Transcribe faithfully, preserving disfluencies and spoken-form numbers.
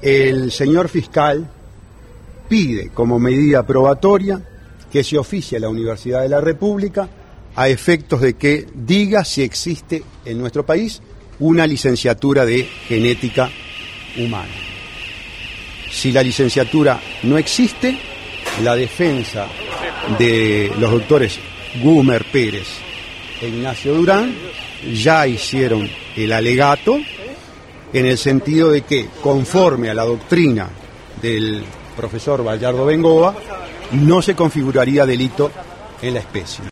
el señor fiscal pide como medida probatoria que se oficie a la Universidad de la República a efectos de que diga si existe en nuestro país una licenciatura de genética humana. Si la licenciatura no existe, la defensa de los doctores Gumer Pérez e Ignacio Durán ya hicieron el alegato en el sentido de que, conforme a la doctrina del profesor Bayardo Bengoa, no se configuraría delito en la especie.